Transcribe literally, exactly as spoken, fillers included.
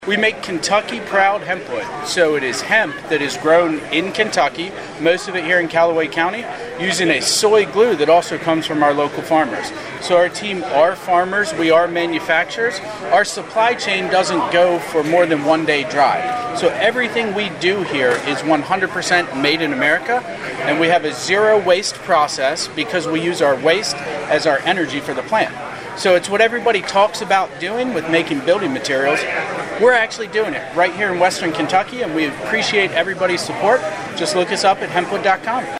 We make Kentucky proud hempwood. So it is hemp that is grown in Kentucky, most of it here in Callaway County, using a soy glue that also comes from our local farmers. So our team are farmers, we are manufacturers. Our supply chain doesn't go for more than one day drive. So everything we do here is one hundred percent made in America, and we have a zero waste process because we use our waste as our energy for the plant. So it's what everybody talks about doing with making building materials. We're actually doing it right here in Western Kentucky, and we appreciate everybody's support. Just look us up at hempwood dot com.